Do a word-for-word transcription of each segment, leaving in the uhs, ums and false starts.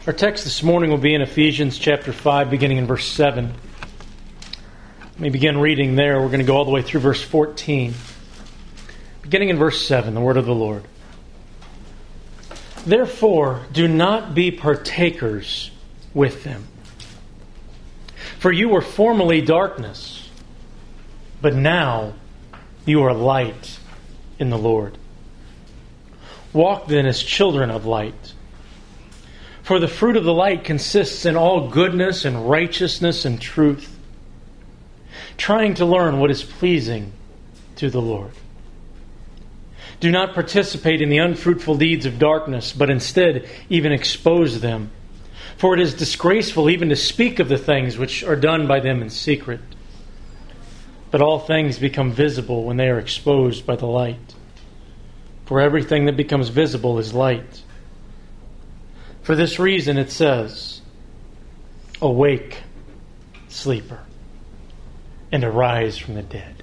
Our text this morning will be in Ephesians chapter five, beginning in verse seven. Let me begin reading there. We're going to go all the way through verse fourteen. Beginning in verse seven, the word of the Lord. Therefore, do not be partakers with them. For you were formerly darkness, but now you are light in the Lord. Walk then as children of light. For the fruit of the light consists in all goodness and righteousness and truth, trying to learn what is pleasing to the Lord. Do not participate in the unfruitful deeds of darkness, but instead even expose them. For it is disgraceful even to speak of the things which are done by them in secret. But all things become visible when they are exposed by the light. For everything that becomes visible is light. For this reason it says, awake, sleeper, and arise from the dead,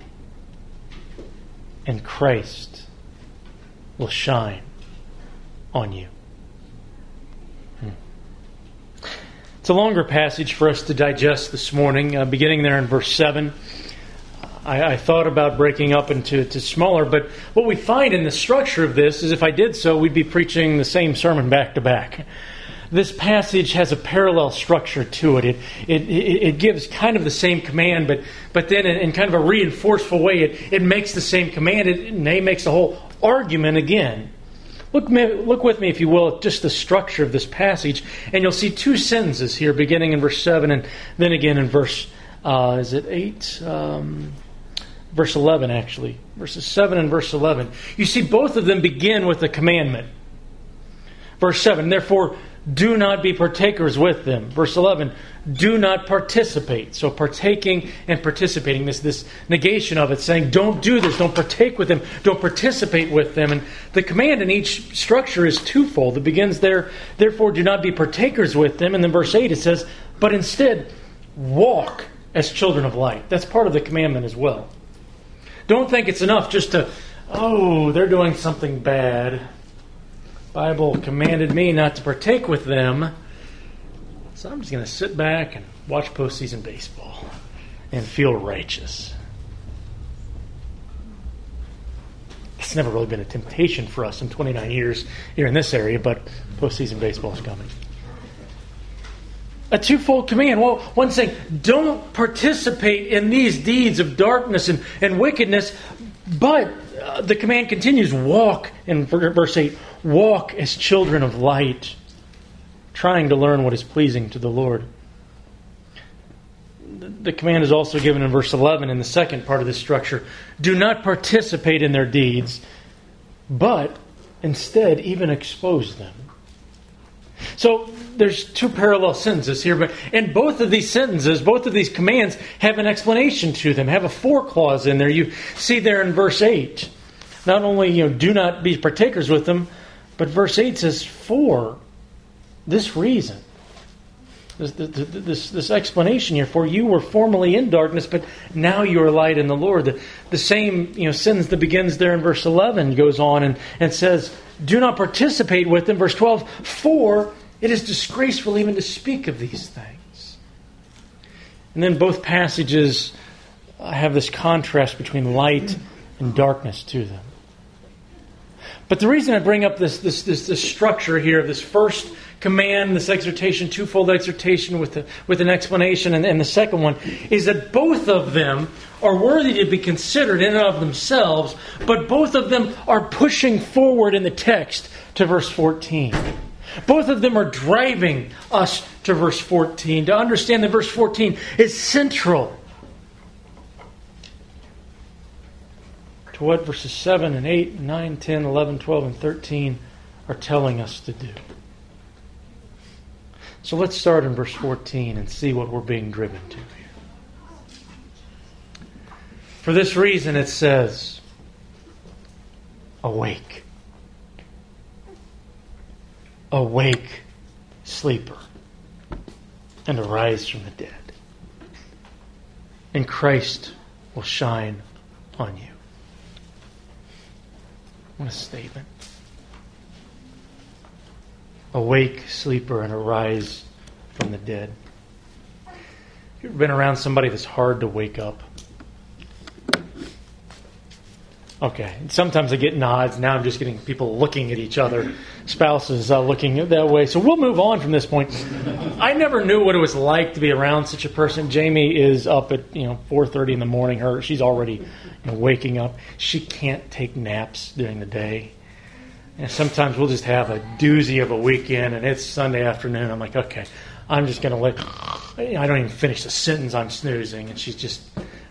and Christ will shine on you. Hmm. It's a longer passage for us to digest this morning, uh, beginning there in verse seven. I, I thought about breaking up into to smaller, but what we find in the structure of this is if I did so, we'd be preaching the same sermon back to back. This passage has a parallel structure to it. It, it, it, it gives kind of the same command, but but then in, in kind of a reinforceful way, it, it makes the same command. It, it makes the whole argument again. Look, look with me, if you will, at just the structure of this passage, and you'll see two sentences here, beginning in verse seven, and then again in verse, uh, is it eight? Um, verse eleven, actually. Verses seven and verse eleven. You see, both of them begin with a commandment. Verse seven, therefore, do not be partakers with them. Verse eleven, do not participate. So partaking and participating, this, this negation of it, saying don't do this, don't partake with them, don't participate with them. And the command in each structure is twofold. It begins there, therefore do not be partakers with them. And then verse eight it says, but instead walk as children of light. That's part of the commandment as well. Don't think it's enough just to, oh, they're doing something bad. Bible commanded me not to partake with them, so I'm just going to sit back and watch postseason baseball and feel righteous. It's never really been a temptation for us in twenty-nine years here in this area, but postseason baseball is coming. A twofold command. Well, one saying, don't participate in these deeds of darkness and, and wickedness, but uh, the command continues, walk, in verse eight, walk as children of light, trying to learn what is pleasing to the Lord. The command is also given in verse eleven in the second part of this structure. Do not participate in their deeds, but instead even expose them. So there's two parallel sentences here, but in both of these sentences, both of these commands have an explanation to them, have a for clause in there. You see there in verse eight, not only you know do not be partakers with them, but verse eight says, for this reason. This, this, this explanation here, for you were formerly in darkness, but now you are light in the Lord. The, the same you know sentence that begins there in verse eleven goes on and, and says, do not participate with them. Verse twelve, for it is disgraceful even to speak of these things. And then both passages have this contrast between light and darkness to them. But the reason I bring up this this this, this structure here, this first command, this exhortation, twofold exhortation with the, with an explanation, and, and the second one, is that both of them are worthy to be considered in and of themselves, but both of them are pushing forward in the text to verse fourteen. Both of them are driving us to verse fourteen, to understand that verse fourteen is central to what verses seven and eight, nine, ten, eleven, twelve, and thirteen are telling us to do. So let's start in verse fourteen and see what we're being driven to here. For this reason it says, awake. Awake, sleeper, and arise from the dead, and Christ will shine on you. What a statement. Awake, sleeper, and arise from the dead. Have you ever been around somebody that's hard to wake up? Okay. Sometimes I get nods. Now I'm just getting people looking at each other. Spouses uh, looking that way. So we'll move on from this point. I never knew what it was like to be around such a person. Jamie is up at you know four thirty in the morning. Her she's already you know, waking up. She can't take naps during the day. And sometimes we'll just have a doozy of a weekend, and it's Sunday afternoon. I'm like, okay, I'm just going to let. I don't even finish the sentence. I'm snoozing, and she's just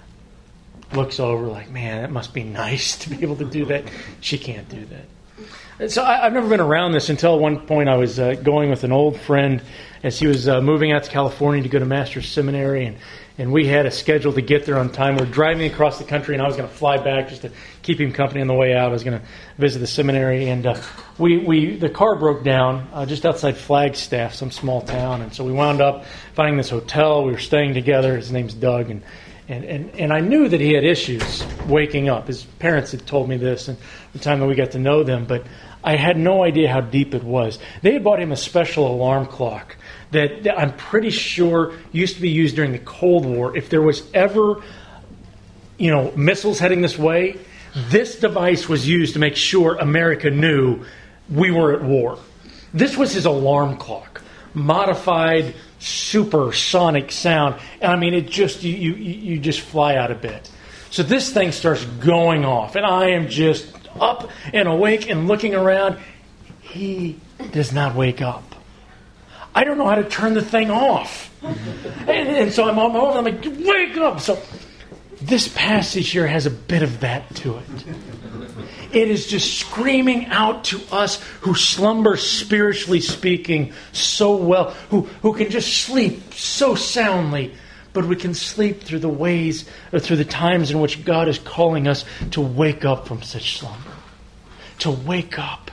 looks over like, man, that must be nice to be able to do that. She can't do that. So I, I've never been around this until at one point I was uh, going with an old friend as he was uh, moving out to California to go to Master's Seminary, and, and we had a schedule to get there on time. We were driving across the country, and I was going to fly back just to keep him company on the way out. I was going to visit the seminary, and uh, we, we the car broke down uh, just outside Flagstaff, some small town, and so we wound up finding this hotel. We were staying together. His name's Doug, and And, and and I knew that he had issues waking up. His parents had told me this and the time that we got to know them, but I had no idea how deep it was. They had bought him a special alarm clock that, that I'm pretty sure used to be used during the Cold War. If there was ever, you know, missiles heading this way, this device was used to make sure America knew we were at war. This was his alarm clock, modified supersonic sound. And I mean, it just, you, you, you just fly out of bed. So this thing starts going off, and I am just up and awake and looking around. He does not wake up. I don't know how to turn the thing off. And, and so I'm on over, I'm like, wake up! So this passage here has a bit of that to it. It is just screaming out to us who slumber, spiritually speaking, so well, who, who can just sleep so soundly, but we can sleep through the ways, or through the times in which God is calling us to wake up from such slumber. To wake up.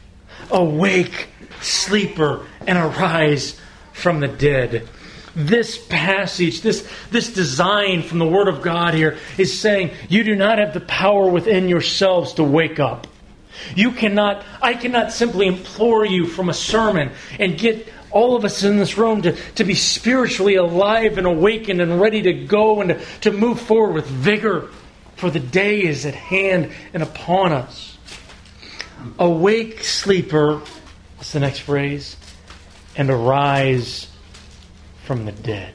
Awake, sleeper, and arise from the dead. This passage, this, this design from the Word of God here is saying you do not have the power within yourselves to wake up. You cannot, I cannot simply implore you from a sermon and get all of us in this room to, to be spiritually alive and awakened and ready to go and to, to move forward with vigor, for the day is at hand and upon us. Awake, sleeper, that's the next phrase, and arise from the dead.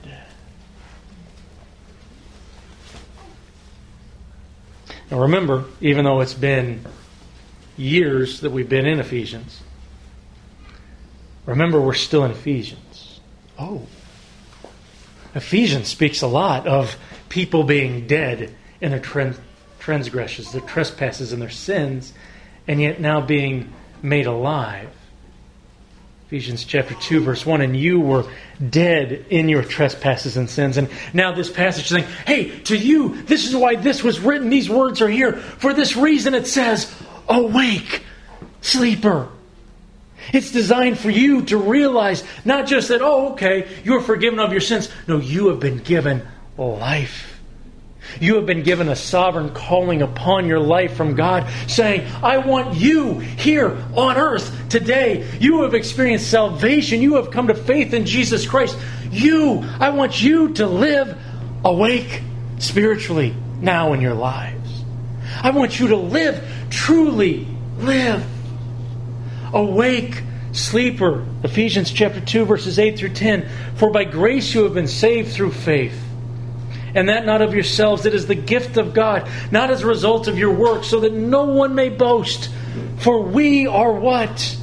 Now remember, even though it's been years that we've been in Ephesians, remember we're still in Ephesians. Oh. Ephesians speaks a lot of people being dead in their trans- transgressions, their trespasses and their sins, and yet now being made alive. Ephesians chapter two, verse one, and you were dead in your trespasses and sins. And now this passage is saying, hey, to you, this is why this was written. These words are here. For this reason it says, awake, sleeper. It's designed for you to realize not just that, oh, okay, you're forgiven of your sins. No, you have been given life. You have been given a sovereign calling upon your life from God, saying, I want you here on earth today. You have experienced salvation. You have come to faith in Jesus Christ. You, I want you to live awake spiritually now in your lives. I want you to live, truly live. Awake, sleeper. Ephesians chapter two, verses eight through ten. For by grace you have been saved through faith. And that not of yourselves, it is the gift of God, not as a result of your work, so that no one may boast. For we are what?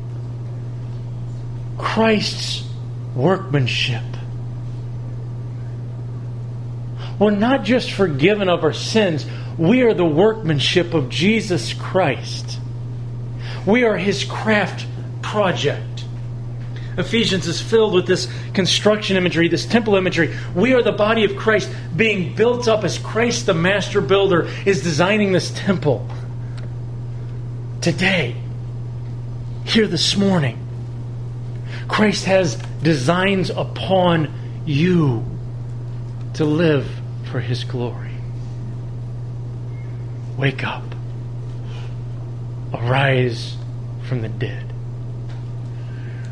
Christ's workmanship. We're not just forgiven of our sins, we are the workmanship of Jesus Christ. We are His craft project. Ephesians is filled with this construction imagery, this temple imagery. We are the body of Christ being built up as Christ, the master builder, is designing this temple. Today, here this morning, Christ has designs upon you to live for His glory. Wake up. Arise from the dead.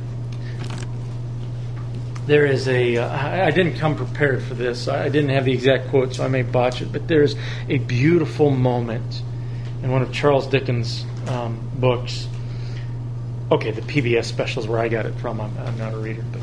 There is a, uh, I I didn't come prepared for this. I didn't have the exact quote, so I may botch it. But there's a beautiful moment in one of Charles Dickens' um, books. Okay, the P B S special is where I got it from. I'm, I'm not a reader. But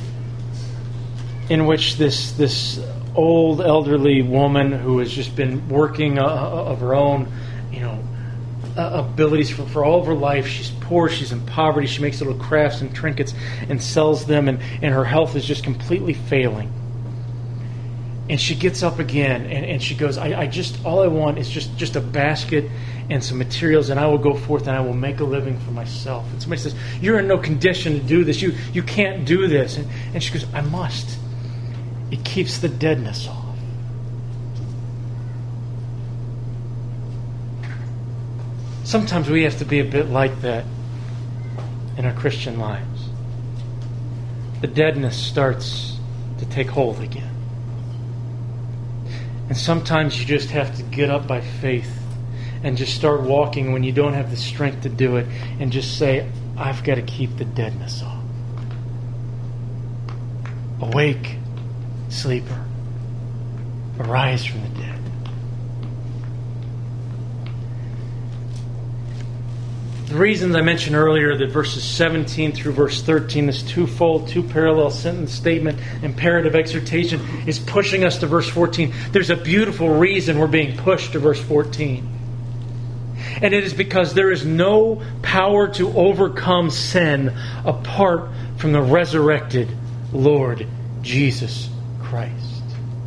in which this this old elderly woman who has just been working uh, of her own, you know, uh, abilities for, for all of her life. She's poor, she's in poverty, she makes little crafts and trinkets and sells them, and, and her health is just completely failing. And she gets up again and, and she goes, I, I just, all I want is just, just a basket and some materials, and I will go forth and I will make a living for myself. And somebody says, you're in no condition to do this. You you can't do this. And, and she goes, I must. It keeps the deadness off. Sometimes we have to be a bit like that in our Christian lives. The deadness starts to take hold again. And sometimes you just have to get up by faith and just start walking when you don't have the strength to do it, and just say, I've got to keep the deadness off. Awake, sleeper. Arise from the dead. The reasons I mentioned earlier that verses seventeen through verse thirteen, this twofold, two parallel sentence statement, imperative exhortation, is pushing us to verse fourteen. There's a beautiful reason we're being pushed to verse fourteen. And it is because there is no power to overcome sin apart from the resurrected Lord Jesus Christ.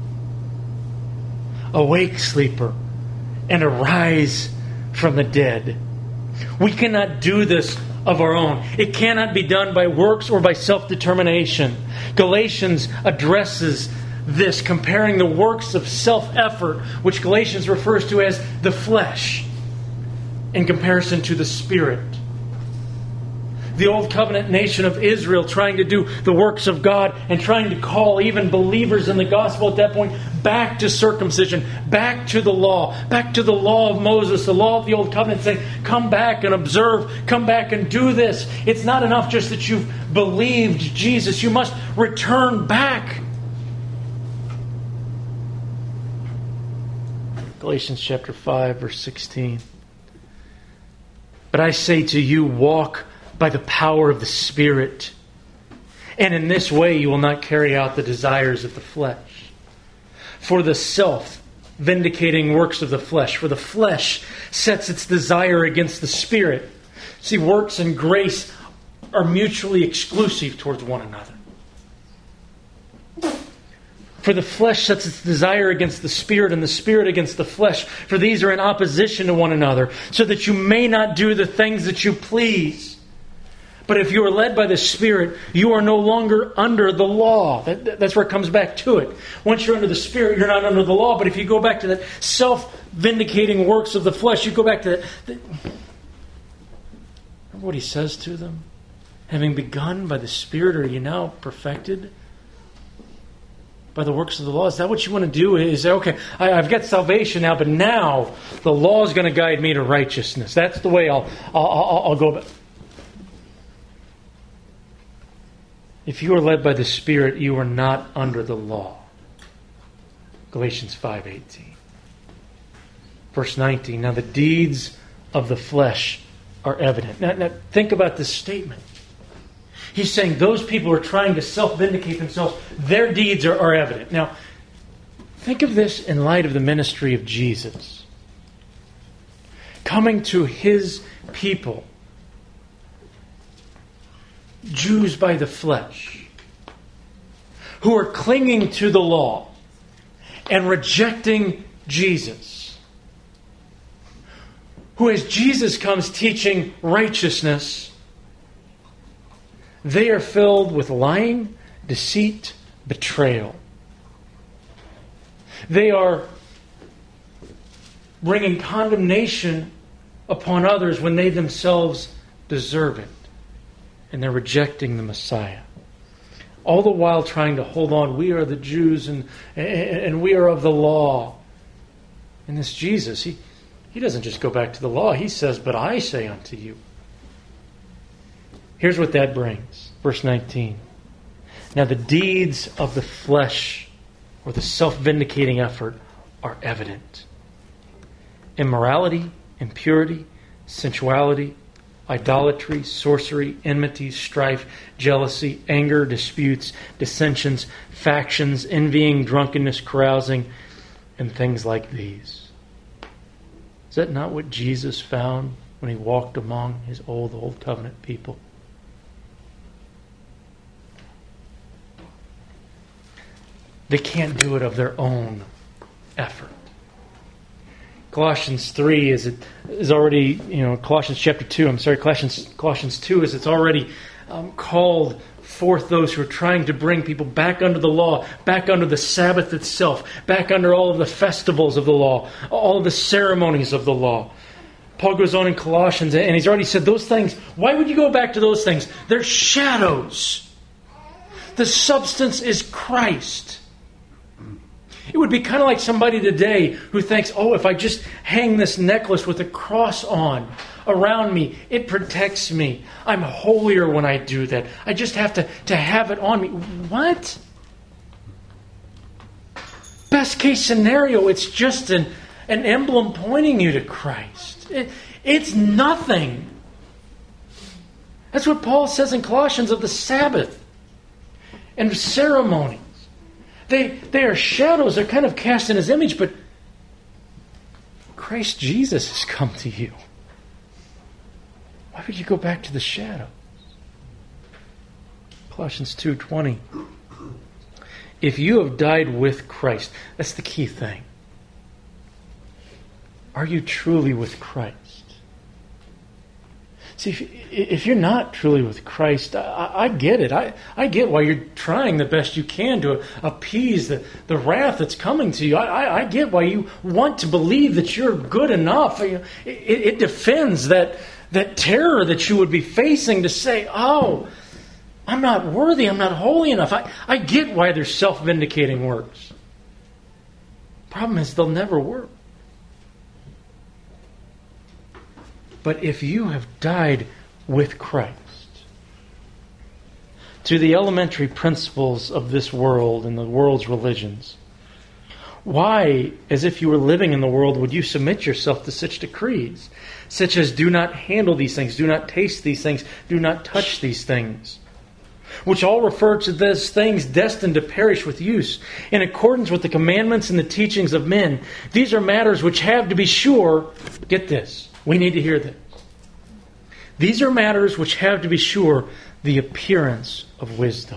Awake, sleeper, and arise from the dead. We cannot do this of our own. It cannot be done by works or by self-determination. Galatians addresses this, comparing the works of self-effort, which Galatians refers to as the flesh, in comparison to the Spirit. The Old Covenant nation of Israel trying to do the works of God and trying to call even believers in the gospel at that point back to circumcision, back to the law, back to the law of Moses, the law of the Old Covenant, saying, come back and observe, come back and do this. It's not enough just that you've believed Jesus. You must return back. Galatians chapter five, verse sixteen. But I say to you, walk by the power of the Spirit, and in this way you will not carry out the desires of the flesh. For the self-vindicating works of the flesh, for the flesh sets its desire against the Spirit. See, works and grace are mutually exclusive towards one another. For the flesh sets its desire against the Spirit, and the Spirit against the flesh. For these are in opposition to one another, so that you may not do the things that you please. But if you are led by the Spirit, you are no longer under the law. That, that's where it comes back to it. Once you're under the Spirit, you're not under the law. But if you go back to that self-vindicating works of the flesh, you go back to that. that remember what he says to them? Having begun by the Spirit, are you now perfected by the works of the law? Is that what you want to do? Is that, okay, I, I've got salvation now, but now the law is going to guide me to righteousness. That's the way I'll, I'll, I'll, I'll go about. If you are led by the Spirit, you are not under the law. Galatians five eighteen. Verse nineteen. Now the deeds of the flesh are evident. Now, now think about this statement. He's saying those people who are trying to self-vindicate themselves, their deeds are, are evident. Now, think of this in light of the ministry of Jesus. Coming to His people, Jews by the flesh, who are clinging to the law and rejecting Jesus. Who, as Jesus comes teaching righteousness, they are filled with lying, deceit, betrayal. They are bringing condemnation upon others when they themselves deserve it. And they're rejecting the Messiah. All the while trying to hold on. We are the Jews and, and we are of the law. And this Jesus, he, he doesn't just go back to the law. He says, but I say unto you. Here's what that brings. Verse nineteen. Now the deeds of the flesh, or the self-vindicating effort, are evident. Immorality, impurity, sensuality, idolatry, sorcery, enmity, strife, jealousy, anger, disputes, dissensions, factions, envying, drunkenness, carousing, and things like these. Is that not what Jesus found when he walked among his old, old covenant people? They can't do it of their own effort. Colossians three is it is already, you know, Colossians chapter two, I'm sorry, Colossians Colossians two is it's already um, called forth those who are trying to bring people back under the law, back under the Sabbath itself, back under all of the festivals of the law, all of the ceremonies of the law. Paul goes on in Colossians and he's already said those things, why would you go back to those things? They're shadows. The substance is Christ. It would be kind of like somebody today who thinks, oh, if I just hang this necklace with a cross on around me, it protects me. I'm holier when I do that. I just have to, to have it on me. What? Best case scenario, it's just an, an emblem pointing you to Christ. It, it's nothing. That's what Paul says in Colossians of the Sabbath and ceremony. They, they are shadows. They're kind of cast in His image, but Christ Jesus has come to you. Why would you go back to the shadows? Colossians two twenty. If you have died with Christ, that's the key thing. Are you truly with Christ? See, if, if you're not truly with Christ, I, I get it. I, I get why you're trying the best you can to appease the, the wrath that's coming to you. I, I, I get why you want to believe that you're good enough. It, it defends that, that terror that you would be facing to say, oh, I'm not worthy, I'm not holy enough. I, I get why there's self-vindicating works. Problem is, they'll never work. But if you have died with Christ, to the elementary principles of this world and the world's religions, why, as if you were living in the world, would you submit yourself to such decrees, such as do not handle these things, do not taste these things, do not touch these things, which all refer to those things destined to perish with use, in accordance with the commandments and the teachings of men. These are matters which have, to be sure, get this, we need to hear this. These are matters which have, to be sure, the appearance of wisdom.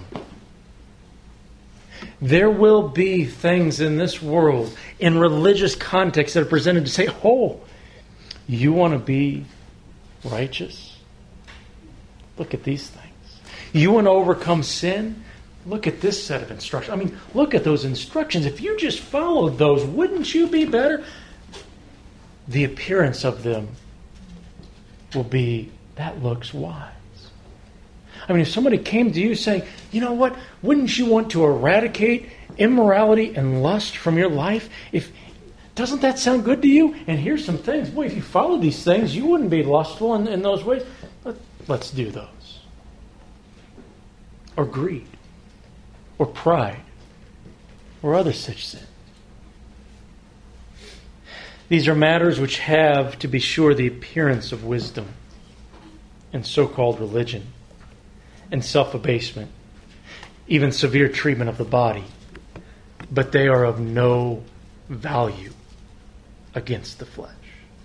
There will be things in this world, in religious context, that are presented to say, oh, you want to be righteous? Look at these things. You want to overcome sin? Look at this set of instructions. I mean, look at those instructions. If you just followed those, wouldn't you be better? The appearance of them will be, that looks wise. I mean, if somebody came to you saying, you know what, wouldn't you want to eradicate immorality and lust from your life? If doesn't that sound good to you? And here's some things. Boy, if you follow these things, you wouldn't be lustful in, in those ways. Let, let's do those. Or greed. Or pride. Or other such sins. These are matters which have, to be sure, the appearance of wisdom and so-called religion and self-abasement, even severe treatment of the body, but they are of no value against the flesh.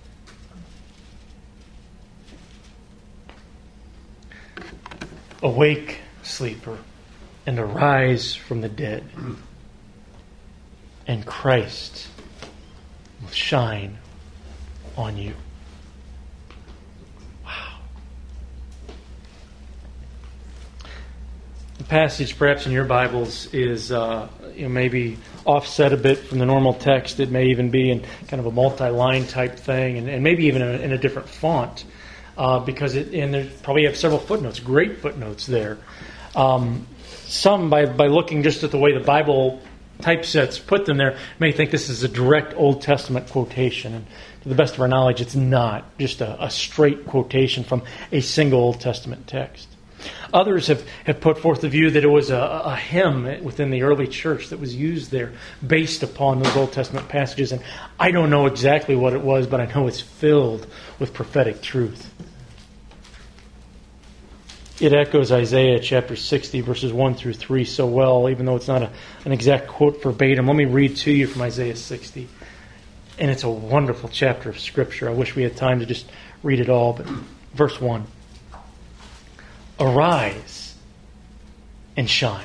Awake, sleeper, and arise from the dead, and Christ will shine on you. Wow. The passage, perhaps in your Bibles, is uh, you know, maybe offset a bit from the normal text. It may even be in kind of a multi-line type thing, and, and maybe even in a, in a different font, uh, because it and there probably have several footnotes, great footnotes there. Um, some by by looking just at the way the Bible typesets put them there, may think this is a direct Old Testament quotation. And to the best of our knowledge, it's not just a, a straight quotation from a single Old Testament text. Others have, have put forth the view that it was a, a hymn within the early church that was used there based upon those Old Testament passages. And I don't know exactly what it was, but I know it's filled with prophetic truth. It echoes Isaiah chapter sixty, verses one through three so well, even though it's not a, an exact quote verbatim. Let me read to you from Isaiah sixty. And it's a wonderful chapter of Scripture. I wish we had time to just read it all. But verse one. Arise and shine,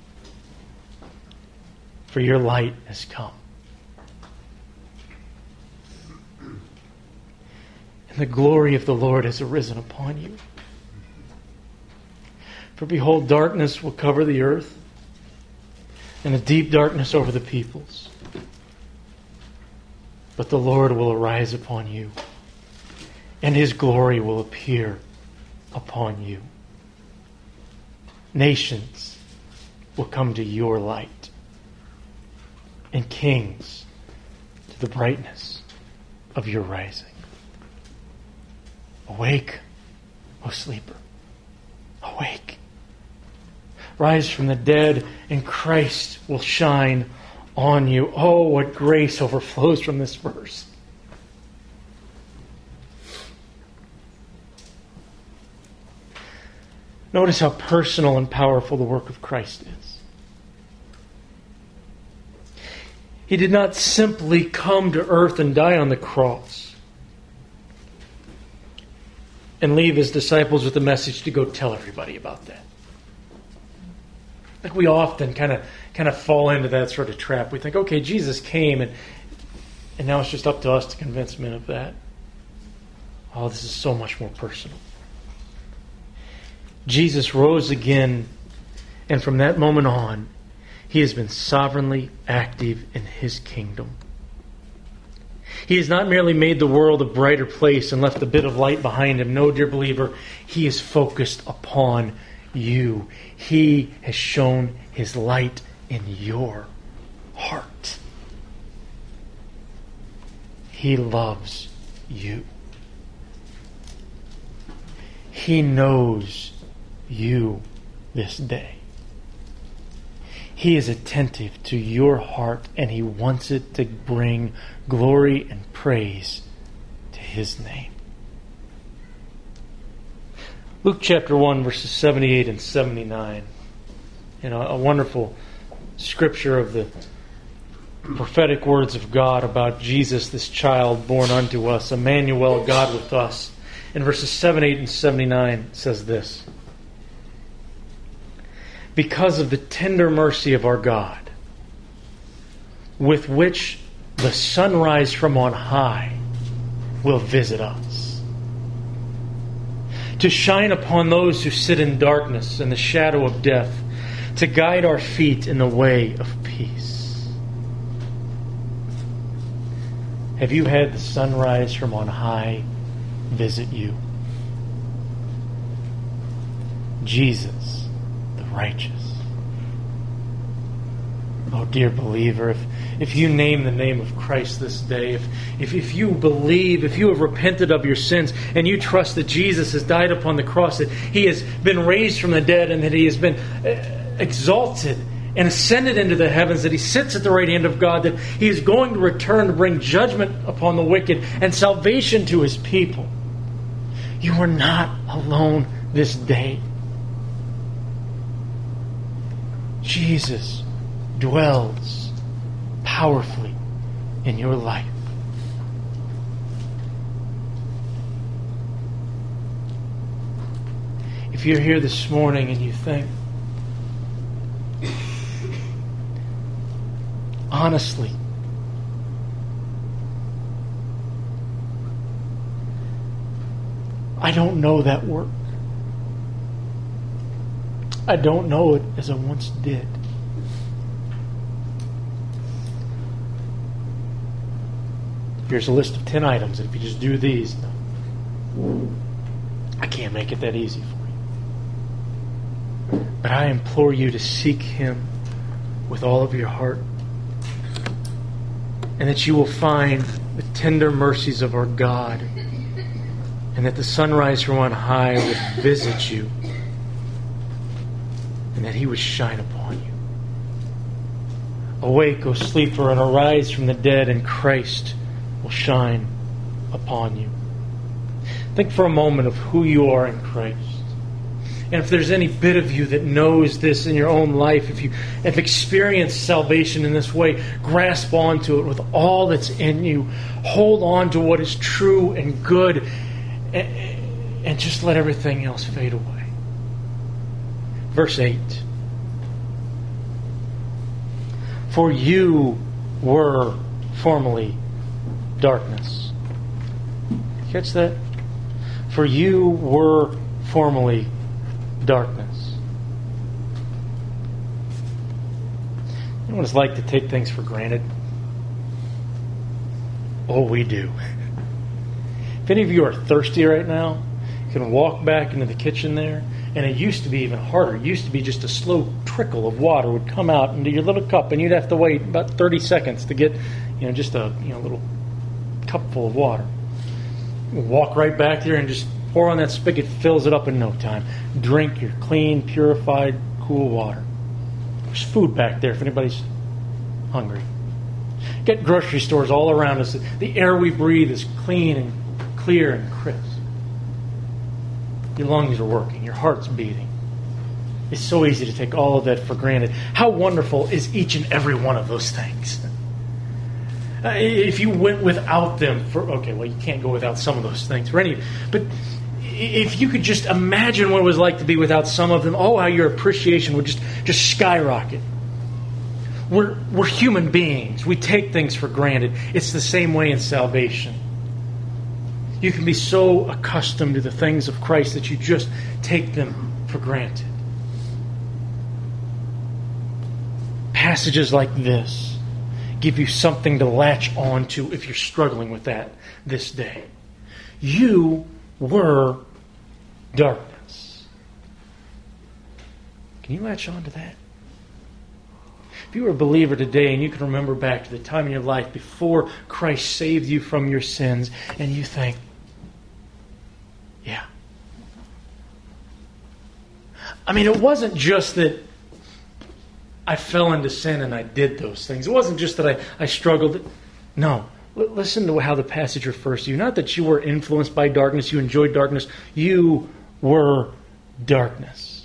for your light has come. And the glory of the Lord has arisen upon you. For behold, darkness will cover the earth, and a deep darkness over the peoples. But the Lord will arise upon you, and His glory will appear upon you. Nations will come to your light, and kings to the brightness of your rising. Awake, O sleeper, awake. Rise from the dead, and Christ will shine on you. Oh, what grace overflows from this verse. Notice how personal and powerful the work of Christ is. He did not simply come to earth and die on the cross and leave His disciples with a message to go tell everybody about that. Like we often kind of kind of fall into that sort of trap. We think, okay, Jesus came and and now it's just up to us to convince men of that. Oh, this is so much more personal. Jesus rose again, and from that moment on, He has been sovereignly active in His kingdom. He has not merely made the world a brighter place and left a bit of light behind Him. No, dear believer, He is focused upon you. He has shown His light in your heart. He loves you. He knows you this day. He is attentive to your heart, and He wants it to bring glory and praise to His name. Luke chapter one, verses seventy-eight and seventy-nine. You know, a wonderful scripture of the prophetic words of God about Jesus, this child born unto us, Emmanuel, God with us. In verses seventy-eight and seventy-nine says this: because of the tender mercy of our God, with which the sunrise from on high will visit us, to shine upon those who sit in darkness and the shadow of death, to guide our feet in the way of peace. Have you had the sunrise from on high visit you? Jesus, the righteous. Oh, dear believer, if, if you name the name of Christ this day, if, if, if you believe, if you have repented of your sins, and you trust that Jesus has died upon the cross, that He has been raised from the dead, and that He has been exalted and ascended into the heavens, that He sits at the right hand of God, that He is going to return to bring judgment upon the wicked and salvation to His people, you are not alone this day. Jesus dwells powerfully in your life. If you're here this morning and you think, honestly, I don't know that work. I don't know it as I once did. Here's a list of ten items, and if you just do these, I can't make it that easy for you. But I implore you to seek Him with all of your heart, and that you will find the tender mercies of our God, and that the sunrise from on high will visit you, and that He would shine upon you. Awake, O sleeper, and arise from the dead, and Christ will shine upon you. Think for a moment of who you are in Christ. And if there's any bit of you that knows this in your own life, if you have experienced salvation in this way, grasp onto it with all that's in you. Hold on to what is true and good, and, and just let everything else fade away. Verse eight. For you were formerly darkness. Catch that? For you were formerly darkness. You know what it's like to take things for granted? Oh, we do. If any of you are thirsty right now, you can walk back into the kitchen there, and it used to be even harder. It used to be just a slow trickle of water would come out into your little cup, and you'd have to wait about thirty seconds to get, you know, just a you know little cup full of water. Walk right back there and just pour on that spigot, fills it up in no time. Drink your clean, purified, cool water. There's food back there if anybody's hungry. Get grocery stores all around us. The air we breathe is clean and clear and crisp. Your lungs are working. Your heart's beating. It's so easy to take all of that for granted. How wonderful is each and every one of those things? Uh, if you went without them for, okay, well, you can't go without some of those things for any, but if you could just imagine what it was like to be without some of them, oh, how your appreciation would just, just skyrocket. We're, we're human beings. We take things for granted. It's the same way in salvation. You can be so accustomed to the things of Christ that you just take them for granted. Passages like this give you something to latch on to if you're struggling with that this day. You were darkness. Can you latch on to that? If you were a believer today and you can remember back to the time in your life before Christ saved you from your sins, and you think, yeah. I mean, it wasn't just that I fell into sin and I did those things. It wasn't just that I, I struggled. No. L- listen to how the passage refers to you. Not that you were influenced by darkness, you enjoyed darkness. You were darkness.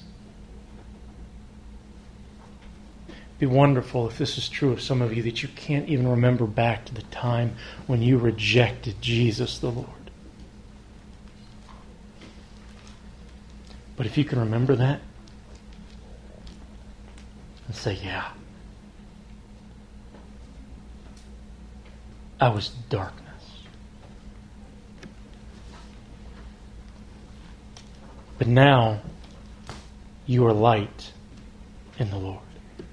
It'd be wonderful if this is true of some of you, that you can't even remember back to the time when you rejected Jesus the Lord. But if you can remember that, and say, yeah, I was darkness. But now you are light in the Lord.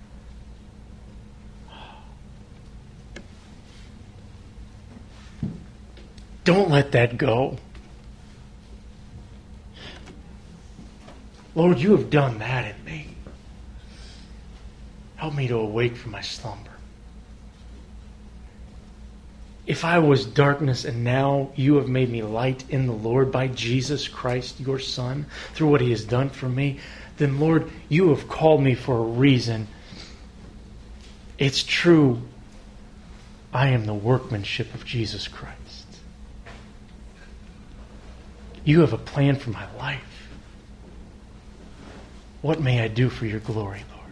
Don't let that go. Lord, you have done that in me. Help me to awake from my slumber. If I was darkness and now you have made me light in the Lord by Jesus Christ, your Son, through what He has done for me, then Lord, you have called me for a reason. It's true. I am the workmanship of Jesus Christ. You have a plan for my life. What may I do for your glory, Lord?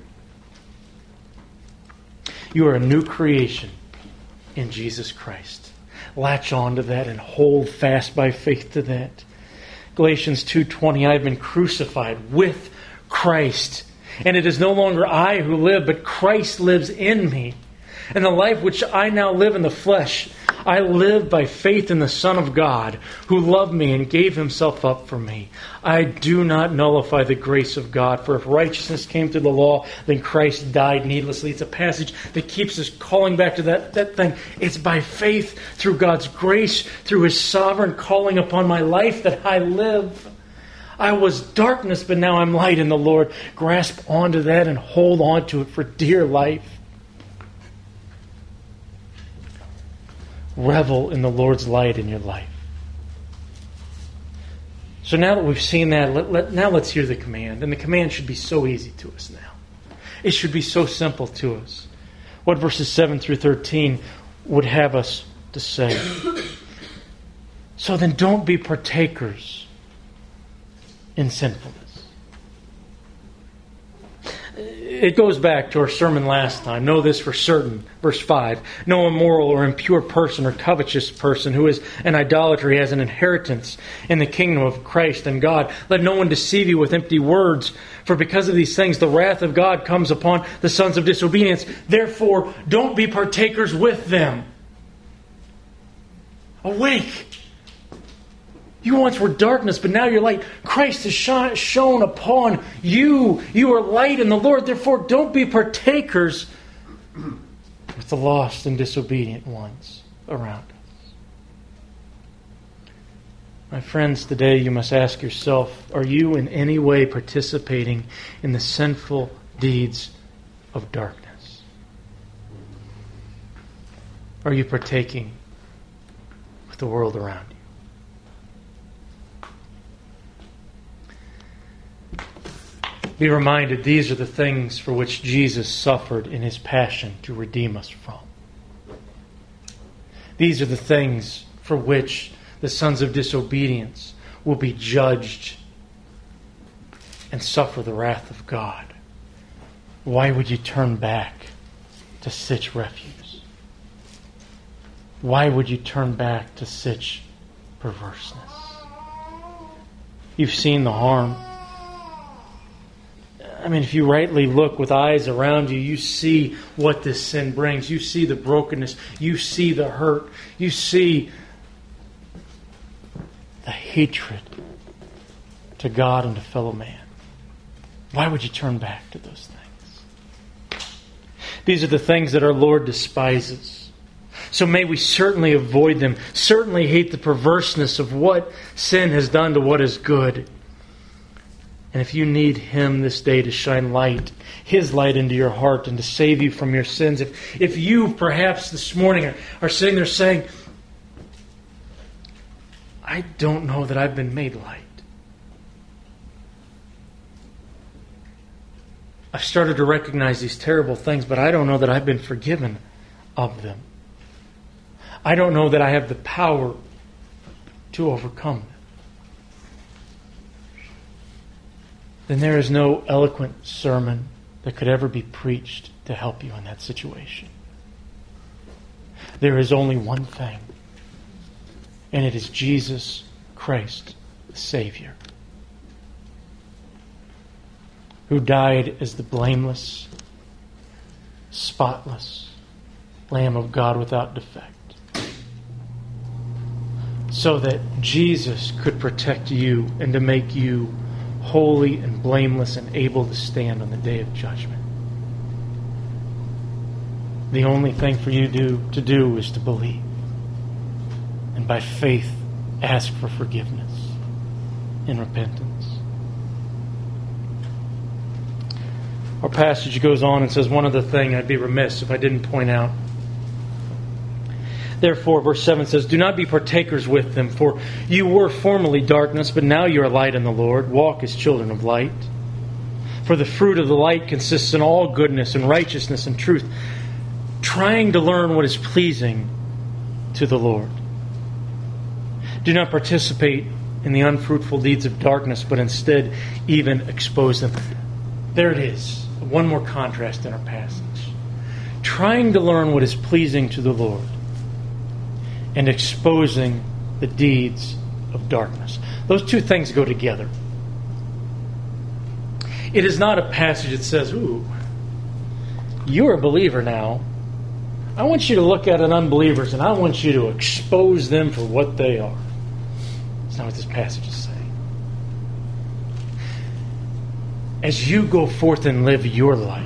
You are a new creation in Jesus Christ. Latch on to that and hold fast by faith to that. Galatians two twenty, I have been crucified with Christ, and it is no longer I who live, but Christ lives in me. And the life which I now live in the flesh, I live by faith in the Son of God, who loved me and gave Himself up for me. I do not nullify the grace of God, for if righteousness came through the law, then Christ died needlessly. It's a passage that keeps us calling back to that, that thing. It's by faith, through God's grace, through His sovereign calling upon my life, that I live. I was darkness, but now I'm light in the Lord. Grasp onto that and hold on to it for dear life. Revel in the Lord's light in your life. So now that we've seen that, let, let, now let's hear the command. And the command should be so easy to us now. It should be so simple to us. What verses seven through thirteen would have us to say. So then don't be partakers in sinfulness. It goes back to our sermon last time. Know this for certain. Verse five. No immoral or impure person or covetous person who is an idolater has an inheritance in the kingdom of Christ and God. Let no one deceive you with empty words. For because of these things, the wrath of God comes upon the sons of disobedience. Therefore, don't be partakers with them. Awake! You once were darkness, but now you're light. Christ has shone, shone upon you. You are light in the Lord. Therefore, don't be partakers with the lost and disobedient ones around us. My friends, today you must ask yourself, are you in any way participating in the sinful deeds of darkness? Are you partaking with the world around you? Be reminded, these are the things for which Jesus suffered in His passion to redeem us from. These are the things for which the sons of disobedience will be judged and suffer the wrath of God. Why would you turn back to such refuse? Why would you turn back to such perverseness? You've seen the harm. I mean, if you rightly look with eyes around you, you see what this sin brings. You see the brokenness. You see the hurt. You see the hatred to God and to fellow man. Why would you turn back to those things? These are the things that our Lord despises. So may we certainly avoid them, certainly hate the perverseness of what sin has done to what is good. And if you need Him this day to shine light, His light into your heart and to save you from your sins, if, if you perhaps this morning are, are sitting there saying, I don't know that I've been made light. I've started to recognize these terrible things, but I don't know that I've been forgiven of them. I don't know that I have the power to overcome them. Then there is no eloquent sermon that could ever be preached to help you in that situation. There is only one thing, and it is Jesus Christ, the Savior, who died as the blameless, spotless Lamb of God without defect, so that Jesus could protect you and to make you holy and blameless and able to stand on the day of judgment. The only thing for you do, to do is to believe. And by faith, ask for forgiveness in repentance. Our passage goes on and says one other thing I'd be remiss if I didn't point out. Therefore, verse seven says, do not be partakers with them, for you were formerly darkness, but now you are light in the Lord. Walk as children of light. For the fruit of the light consists in all goodness and righteousness and truth, trying to learn what is pleasing to the Lord. Do not participate in the unfruitful deeds of darkness, but instead even expose them. There it is. One more contrast in our passage. Trying to learn what is pleasing to the Lord, and exposing the deeds of darkness. Those two things go together. It is not a passage that says, ooh, you're a believer now. I want you to look at an unbelievers and I want you to expose them for what they are. That's not what this passage is saying. As you go forth and live your life,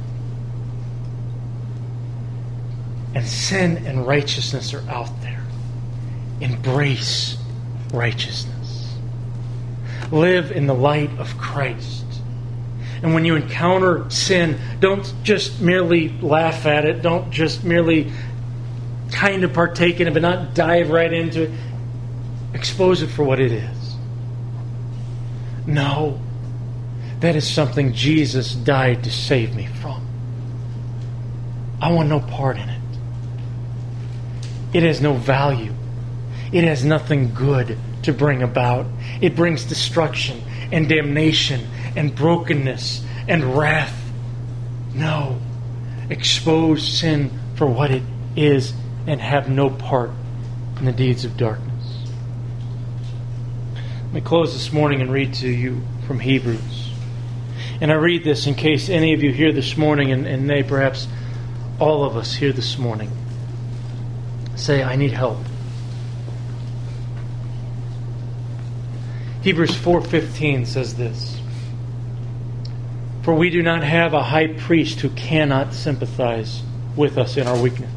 and sin and righteousness are out there, embrace righteousness. Live in the light of Christ. And when you encounter sin, don't just merely laugh at it. Don't just merely kind of partake in it, but not dive right into it. Expose it for what it is. No. That is something Jesus died to save me from. I want no part in it. It has no value. It has nothing good to bring about. It brings destruction and damnation and brokenness and wrath. No. Expose sin for what it is and have no part in the deeds of darkness. Let me close this morning and read to you from Hebrews. And I read this in case any of you here this morning, and, and may perhaps all of us here this morning, say, I need help. Hebrews four fifteen says this: For we do not have a high priest who cannot sympathize with us in our weakness,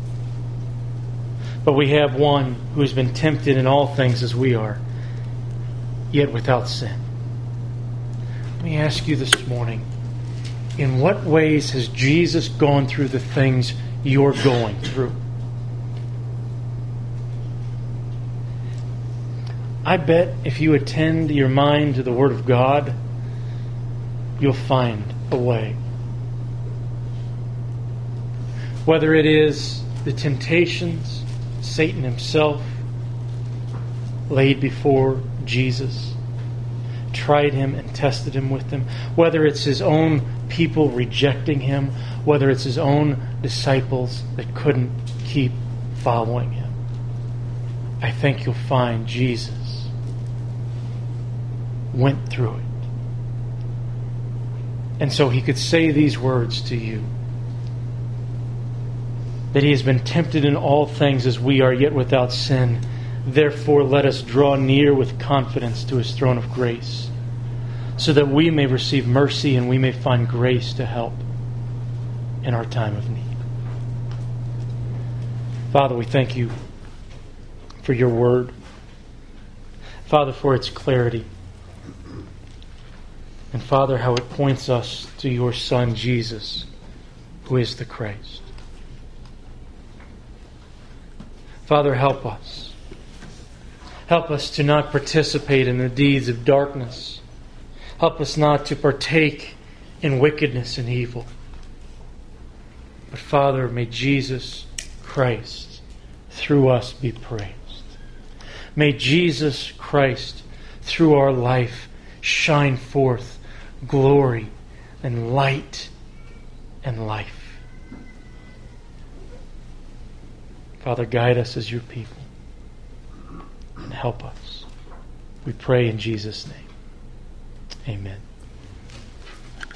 but we have one who has been tempted in all things as we are, yet without sin. Let me ask you this morning, in what ways has Jesus gone through the things you're going through? I bet if you attend your mind to the Word of God, you'll find a way. Whether it is the temptations Satan himself laid before Jesus, tried him and tested him with them, whether it's his own people rejecting him, whether it's his own disciples that couldn't keep following him, I think you'll find Jesus went through it. And so he could say these words to you, that he has been tempted in all things as we are, yet without sin. Therefore let us draw near with confidence to his throne of grace, so that we may receive mercy and we may find grace to help in our time of need. Father, we thank you for your word. Father, for its clarity. And Father, how it points us to your Son, Jesus, who is the Christ. Father, help us. Help us to not participate in the deeds of darkness. Help us not to partake in wickedness and evil. But Father, may Jesus Christ through us be praised. May Jesus Christ through our life shine forth glory and light and life. Father, guide us as your people and help us. We pray in Jesus' name. Amen.